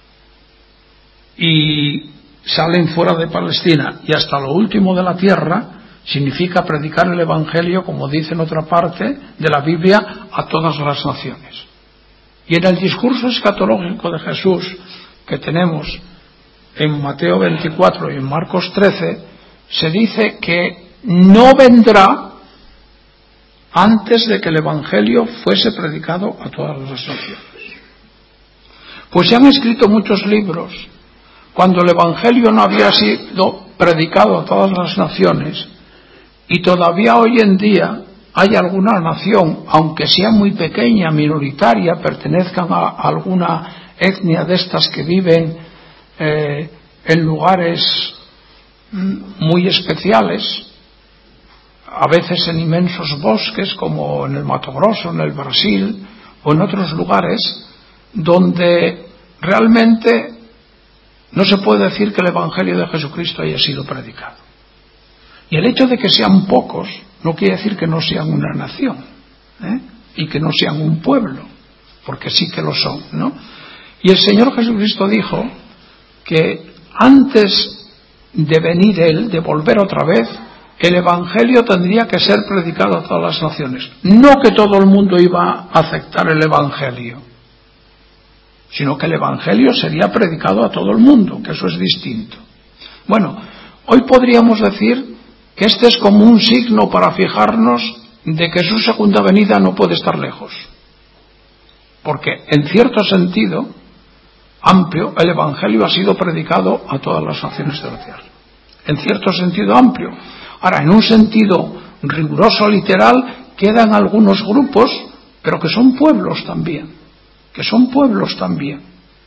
y salen fuera de Palestina y hasta lo último de la tierra, significa predicar el Evangelio, como dice en otra parte de la Biblia, a todas las naciones. Y en el discurso escatológico de Jesús que tenemos en Mateo veinticuatro y en Marcos trece, se dice que no vendrá antes de que el Evangelio fuese predicado a todas las naciones. Pues se han escrito muchos libros cuando el Evangelio no había sido predicado a todas las naciones, y todavía hoy en día hay alguna nación, aunque sea muy pequeña, minoritaria, pertenezcan a alguna etnia de estas que viven eh, en lugares muy especiales, a veces en inmensos bosques como en el Mato Grosso, en el Brasil o en otros lugares donde realmente no se puede decir que el Evangelio de Jesucristo haya sido predicado. Y el hecho de que sean pocos no quiere decir que no sean una nación, ¿eh? y que no sean un pueblo, porque sí que lo son, ¿no? Y el Señor Jesucristo dijo que antes de venir Él, de volver otra vez, el Evangelio tendría que ser predicado a todas las naciones. No que todo el mundo iba a aceptar el Evangelio, sino que el Evangelio sería predicado a todo el mundo, que eso es distinto. Bueno, hoy podríamos decir que este es como un signo para fijarnos de que su segunda venida no puede estar lejos. Porque en cierto sentido amplio, el Evangelio ha sido predicado a todas las naciones de la tierra. En cierto sentido amplio. Ahora, en un sentido riguroso, literal, quedan algunos grupos, pero que son pueblos también. Que son pueblos también.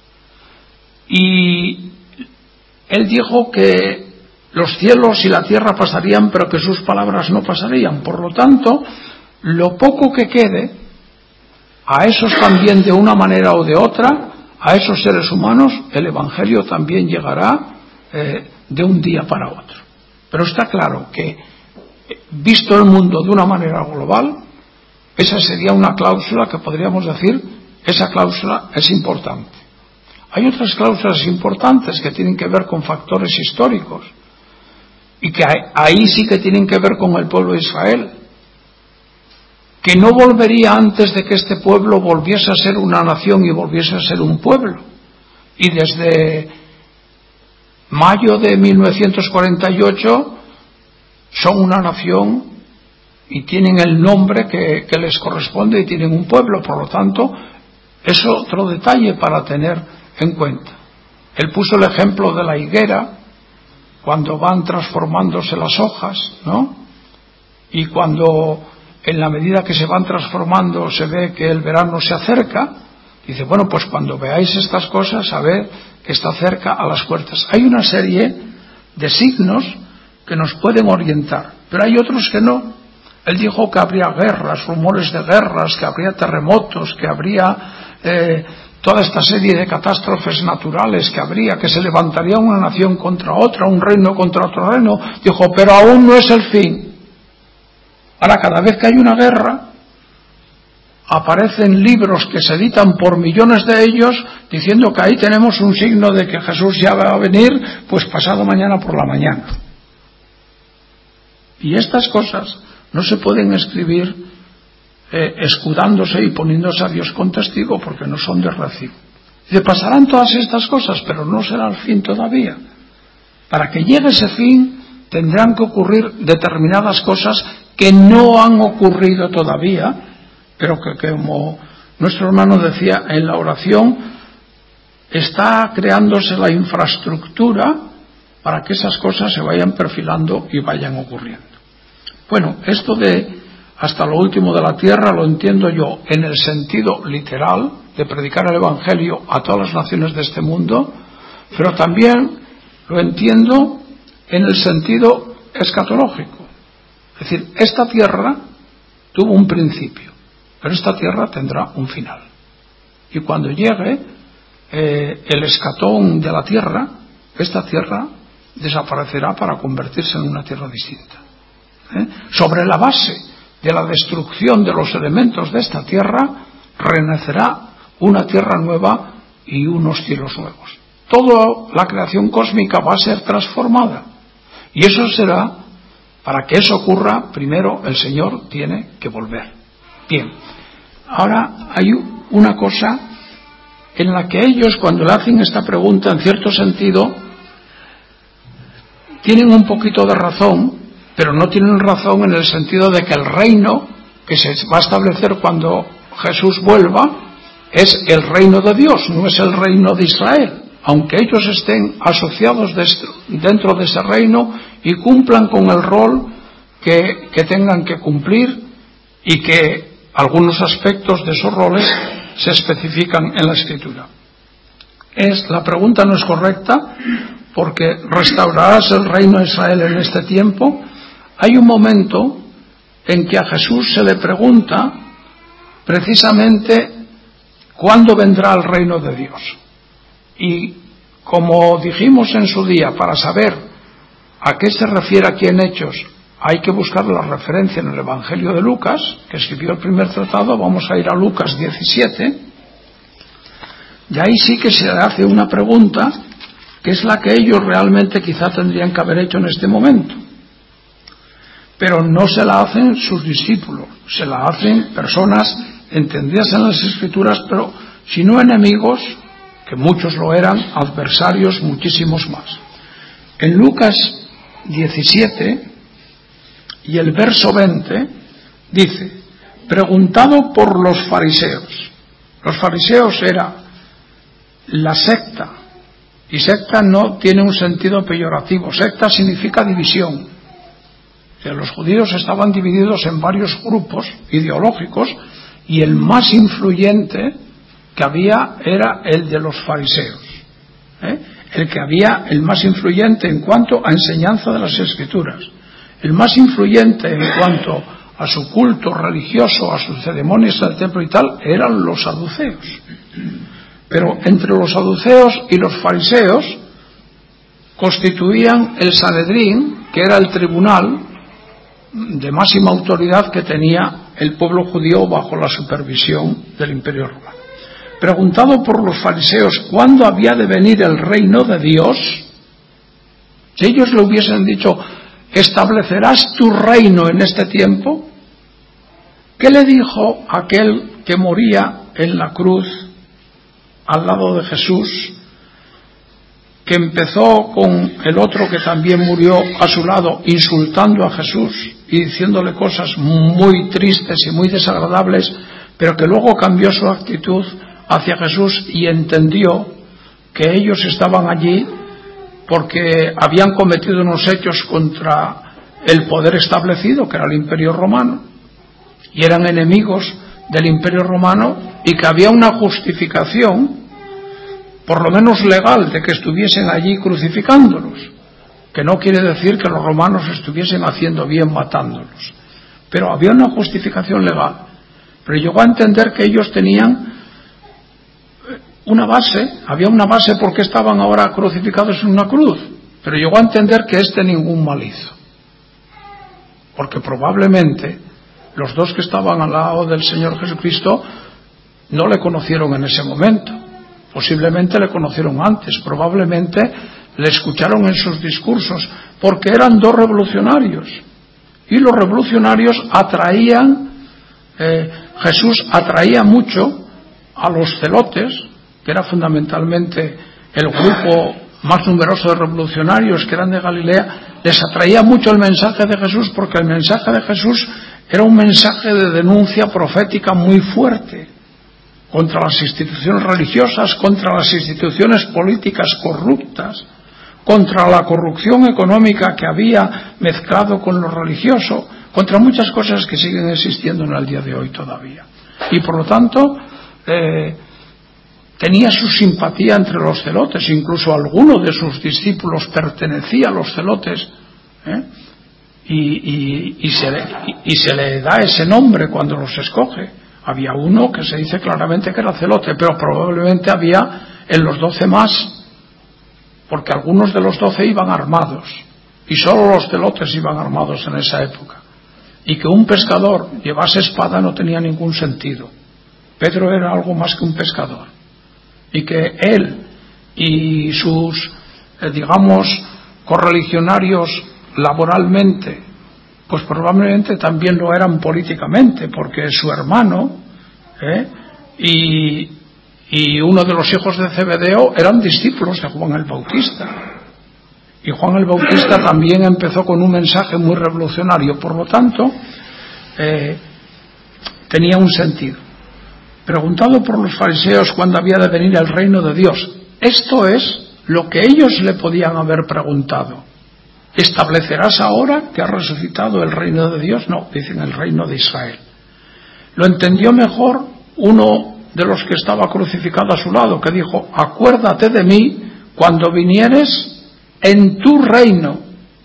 Y Él dijo que los cielos y la tierra pasarían, pero que sus palabras no pasarían. Por lo tanto, lo poco que quede, a esos también de una manera o de otra, a esos seres humanos, el Evangelio también llegará eh, de un día para otro. Pero está claro que, visto el mundo de una manera global, esa sería una cláusula que podríamos decir, esa cláusula es importante. Hay otras cláusulas importantes que tienen que ver con factores históricos, y que ahí sí que tienen que ver con el pueblo de Israel, que no volvería antes de que este pueblo volviese a ser una nación y volviese a ser un pueblo. Y desde mayo de mil novecientos cuarenta y ocho son una nación y tienen el nombre que, que les corresponde y tienen un pueblo. Por lo tanto, es otro detalle para tener en cuenta. Él puso el ejemplo de la higuera, cuando van transformándose las hojas, ¿no? Y cuando en la medida que se van transformando se ve que el verano se acerca, dice, bueno, pues cuando veáis estas cosas, sabed que está cerca a las puertas. Hay una serie de signos que nos pueden orientar, pero hay otros que no. Él dijo que habría guerras, rumores de guerras, que habría terremotos, que habría eh, toda esta serie de catástrofes naturales, que habría, que se levantaría una nación contra otra, un reino contra otro reino. Dijo, pero aún no es el fin. Ahora, cada vez que hay una guerra, aparecen libros que se editan por millones de ellos diciendo que ahí tenemos un signo de que Jesús ya va a venir, pues pasado mañana por la mañana. Y estas cosas no se pueden escribir eh, escudándose y poniéndose a Dios con testigo, porque no son de recibo. Se pasarán todas estas cosas, pero no será el fin todavía. Para que llegue ese fin tendrán que ocurrir determinadas cosas que no han ocurrido todavía, pero que, como nuestro hermano decía en la oración, está creándose la infraestructura para que esas cosas se vayan perfilando y vayan ocurriendo. Bueno, esto de hasta lo último de la tierra lo entiendo yo en el sentido literal de predicar el Evangelio a todas las naciones de este mundo, pero también lo entiendo en el sentido escatológico. Es decir, esta tierra tuvo un principio, pero esta tierra tendrá un final. Y cuando llegue eh, el escatón de la tierra, esta tierra desaparecerá para convertirse en una tierra distinta. ¿Eh? Sobre la base de la destrucción de los elementos de esta tierra, renacerá una tierra nueva y unos cielos nuevos. Toda la creación cósmica va a ser transformada. Y eso será, para que eso ocurra, primero el Señor tiene que volver. Bien, ahora hay una cosa en la que ellos, cuando le hacen esta pregunta, en cierto sentido, tienen un poquito de razón, pero no tienen razón en el sentido de que el reino que se va a establecer cuando Jesús vuelva es el reino de Dios, no es el reino de Israel. Aunque ellos estén asociados dentro de ese reino y cumplan con el rol que, que tengan que cumplir, y que algunos aspectos de esos roles se especifican en la Escritura. Es, la pregunta no es correcta, porque restaurarás el reino de Israel en este tiempo. Hay un momento en que a Jesús se le pregunta precisamente cuándo vendrá el reino de Dios. Y como dijimos en su día, para saber a qué se refiere aquí en Hechos, hay que buscar la referencia en el Evangelio de Lucas, que escribió el primer tratado. Vamos a ir a Lucas diecisiete, y ahí sí que se hace una pregunta, que es la que ellos realmente quizá tendrían que haber hecho en este momento. Pero no se la hacen sus discípulos, se la hacen personas entendidas en las Escrituras, pero si no enemigos, que muchos lo eran, adversarios muchísimos más. En Lucas diecisiete y el verso veinte dice: preguntado por los fariseos. Los fariseos era la secta, y secta no tiene un sentido peyorativo. Secta significa división. O sea, los judíos estaban divididos en varios grupos ideológicos, y el más influyente que había era el de los fariseos, ¿eh? el que había el más influyente en cuanto a enseñanza de las Escrituras, el más influyente en cuanto a su culto religioso, a sus ceremonias del templo y tal, eran los saduceos. Pero entre los saduceos y los fariseos constituían el Sanedrín, que era el tribunal de máxima autoridad que tenía el pueblo judío bajo la supervisión del Imperio Romano. Preguntado por los fariseos cuándo había de venir el reino de Dios, si ellos le hubiesen dicho: ¿establecerás tu reino en este tiempo? ¿Qué le dijo aquel que moría en la cruz al lado de Jesús, que empezó con el otro que también murió a su lado, insultando a Jesús y diciéndole cosas muy tristes y muy desagradables, pero que luego cambió su actitud hacia Jesús y entendió que ellos estaban allí porque habían cometido unos hechos contra el poder establecido, que era el Imperio Romano, y eran enemigos del Imperio Romano, y que había una justificación, por lo menos legal, de que estuviesen allí crucificándolos? que no quiere decir que los romanos estuviesen haciendo bien matándolos, pero había una justificación legal. Pero llegó a entender que ellos tenían una base, había una base porque estaban ahora crucificados en una cruz, pero llegó a entender que este ningún mal hizo, porque probablemente los dos que estaban al lado del Señor Jesucristo no le conocieron en ese momento, posiblemente le conocieron antes, probablemente le escucharon en sus discursos, porque eran dos revolucionarios, y los revolucionarios atraían, eh, Jesús atraía mucho a los celotes, que era fundamentalmente el grupo más numeroso de revolucionarios que eran de Galilea. Les atraía mucho el mensaje de Jesús, porque el mensaje de Jesús era un mensaje de denuncia profética muy fuerte contra las instituciones religiosas, contra las instituciones políticas corruptas, contra la corrupción económica que había mezclado con lo religioso, contra muchas cosas que siguen existiendo en el día de hoy todavía. Y por lo tanto, eh, tenía su simpatía entre los celotes, incluso alguno de sus discípulos pertenecía a los celotes, ¿eh? y, y, y, se le, y, y se le da ese nombre cuando los escoge. Había uno que se dice claramente que era celote, pero probablemente había en los doce más, porque algunos de los doce iban armados, y solo los celotes iban armados en esa época. Y que un pescador llevase espada no tenía ningún sentido. Pedro era algo más que un pescador. Y que él y sus, eh, digamos, correligionarios laboralmente, pues probablemente también lo eran políticamente, porque su hermano ¿eh? y, y uno de los hijos de Zebedeo eran discípulos de Juan el Bautista. Y Juan el Bautista también empezó con un mensaje muy revolucionario, por lo tanto, eh, tenía un sentido. Preguntado por los fariseos cuándo había de venir el reino de Dios, esto es lo que ellos le podían haber preguntado. ¿Establecerás ahora que ha resucitado el reino de Dios? No, dicen el reino de Israel. Lo entendió mejor uno de los que estaba crucificado a su lado, que dijo: acuérdate de mí cuando vinieres en tu reino.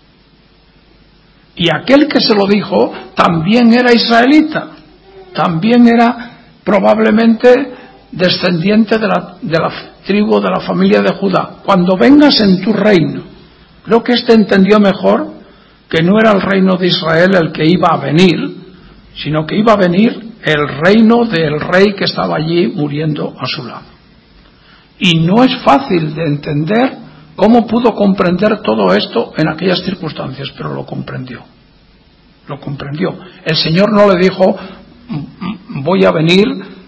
Y aquel que se lo dijo también era israelita, también era probablemente descendiente de la, de la tribu de la familia de Judá. Cuando vengas en tu reino. Creo que este entendió mejor que no era el reino de Israel el que iba a venir, sino que iba a venir el reino del rey que estaba allí muriendo a su lado. Y no es fácil de entender cómo pudo comprender todo esto en aquellas circunstancias, pero lo comprendió. Lo comprendió. El Señor no le dijo: voy a venir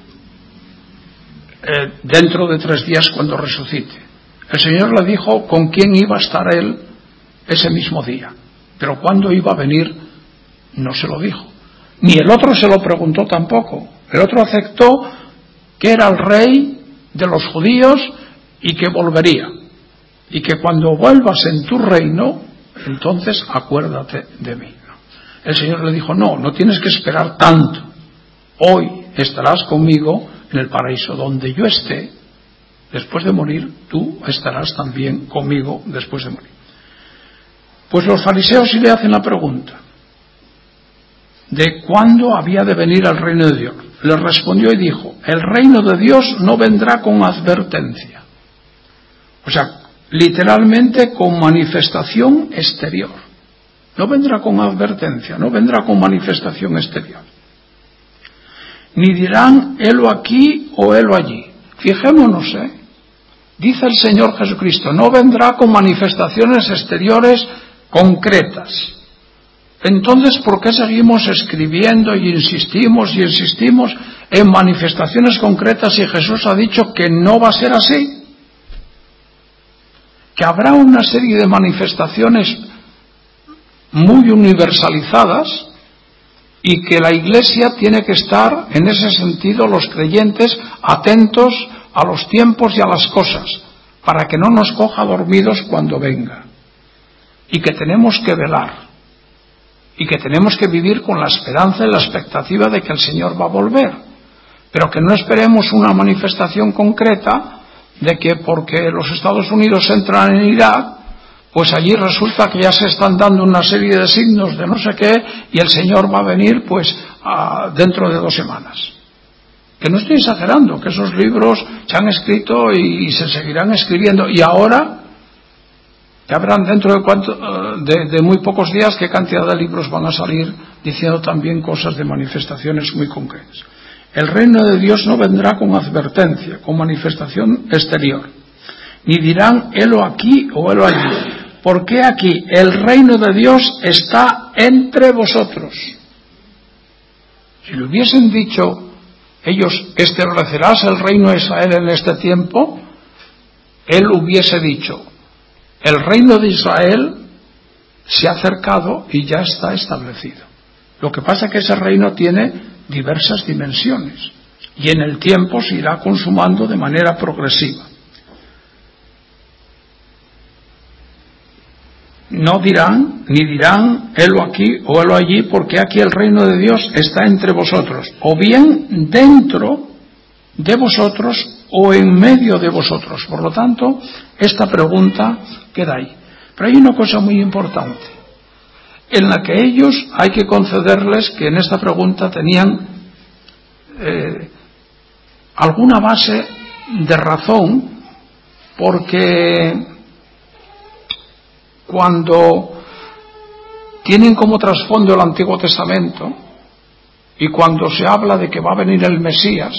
eh, dentro de tres días cuando resucite. El Señor le dijo con quién iba a estar él ese mismo día, pero cuándo iba a venir no se lo dijo. Ni el otro se lo preguntó tampoco. El otro aceptó que era el rey de los judíos y que volvería, y que cuando vuelvas en tu reino, entonces acuérdate de mí. El Señor le dijo: no, no tienes que esperar tanto. Hoy estarás conmigo en el paraíso. Donde yo esté, después de morir, tú estarás también conmigo después de morir. Pues los fariseos sí le hacen la pregunta de cuándo había de venir el reino de Dios. Le respondió y dijo: el reino de Dios no vendrá con advertencia. O sea, literalmente con manifestación exterior. No vendrá con advertencia, no vendrá con manifestación exterior. Ni dirán: helo aquí o helo allí. Fijémonos, ¿eh? Dice el Señor Jesucristo: no vendrá con manifestaciones exteriores concretas. Entonces, ¿por qué seguimos escribiendo y insistimos y insistimos en manifestaciones concretas si Jesús ha dicho que no va a ser así? Que habrá una serie de manifestaciones muy universalizadas y que la Iglesia tiene que estar, en ese sentido, los creyentes, atentos a los tiempos y a las cosas, para que no nos coja dormidos cuando venga. Y que tenemos que velar. Y que tenemos que vivir con la esperanza y la expectativa de que el Señor va a volver. Pero que no esperemos una manifestación concreta de que porque los Estados Unidos entran en Irak, pues allí resulta que ya se están dando una serie de signos de no sé qué y el Señor va a venir pues a, dentro de dos semanas. Que no estoy exagerando, que esos libros se han escrito y, y se seguirán escribiendo, y ahora ya verán dentro de, cuánto, de, de muy pocos días qué cantidad de libros van a salir diciendo también cosas de manifestaciones muy concretas. El reino de Dios no vendrá con advertencia, con manifestación exterior, ni dirán helo aquí o helo allí. ¿Por qué aquí? El reino de Dios está entre vosotros. Si le hubiesen dicho ellos, establecerás el reino de Israel en este tiempo, él hubiese dicho, el reino de Israel se ha acercado y ya está establecido. Lo que pasa es que ese reino tiene diversas dimensiones y en el tiempo se irá consumando de manera progresiva. No dirán, ni dirán, helo aquí o helo allí, porque aquí el reino de Dios está entre vosotros, o bien dentro de vosotros o en medio de vosotros. Por lo tanto, esta pregunta queda ahí. Pero hay una cosa muy importante, en la que ellos hay que concederles que en esta pregunta tenían eh, alguna base de razón, porque cuando tienen como trasfondo el Antiguo Testamento y cuando se habla de que va a venir el Mesías,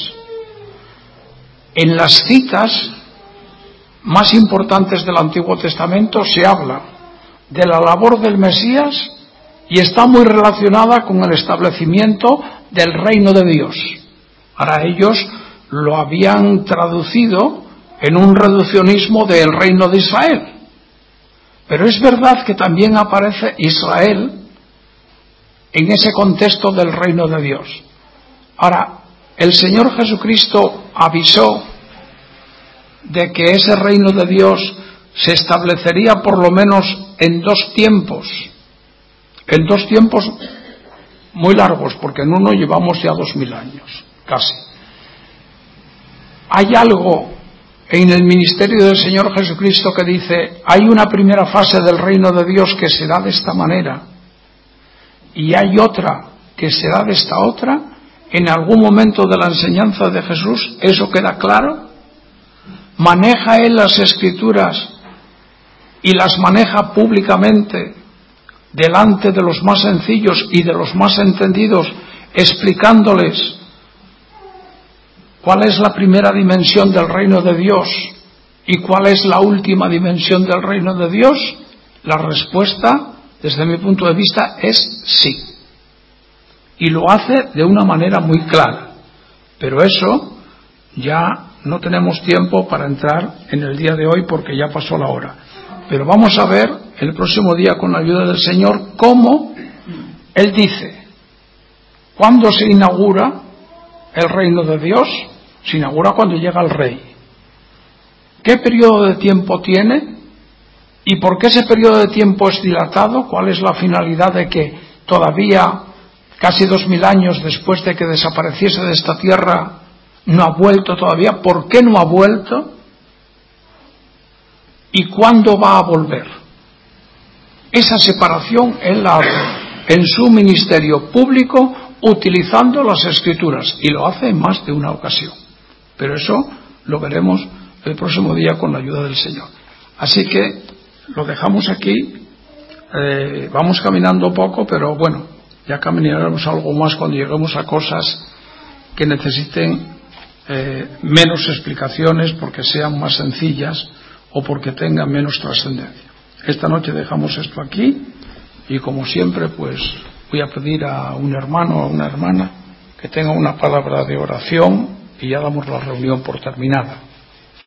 en las citas más importantes del Antiguo Testamento se habla de la labor del Mesías y está muy relacionada con el establecimiento del reino de Dios. Ahora ellos lo habían traducido en un reduccionismo del reino de Israel. Pero es verdad que también aparece Israel en ese contexto del reino de Dios. Ahora, el Señor Jesucristo avisó de que ese reino de Dios se establecería por lo menos en dos tiempos, en dos tiempos muy largos, porque en uno llevamos ya dos mil años, casi. Hay algo en el ministerio del Señor Jesucristo que dice, hay una primera fase del reino de Dios que será de esta manera, y hay otra que será de esta otra. En algún momento de la enseñanza de Jesús eso queda claro. Maneja él las Escrituras y las maneja públicamente delante de los más sencillos y de los más entendidos, explicándoles cuál es la primera dimensión del reino de Dios y cuál es la última dimensión del reino de Dios. La respuesta, desde mi punto de vista, es sí. Y lo hace de una manera muy clara. Pero eso ya no tenemos tiempo para entrar en el día de hoy porque ya pasó la hora. Pero vamos a ver el próximo día, con la ayuda del Señor, cómo Él dice, ¿cuándo se inaugura el reino de Dios? Se inaugura cuando llega el Rey. ¿Qué periodo de tiempo tiene? ¿Y por qué ese periodo de tiempo es dilatado? ¿Cuál es la finalidad de que todavía, casi dos mil años después de que desapareciese de esta tierra, no ha vuelto todavía? ¿Por qué no ha vuelto? ¿Y cuándo va a volver? Esa separación Él la hace en su ministerio público utilizando las Escrituras, y lo hace en más de una ocasión. Pero eso lo veremos el próximo día con la ayuda del Señor. Así que lo dejamos aquí. Eh, vamos caminando poco, pero bueno, ya caminaremos algo más cuando lleguemos a cosas que necesiten eh, menos explicaciones, porque sean más sencillas o porque tengan menos trascendencia. Esta noche dejamos esto aquí y, como siempre, pues voy a pedir a un hermano o a una hermana que tenga una palabra de oración y ya damos la reunión por terminada.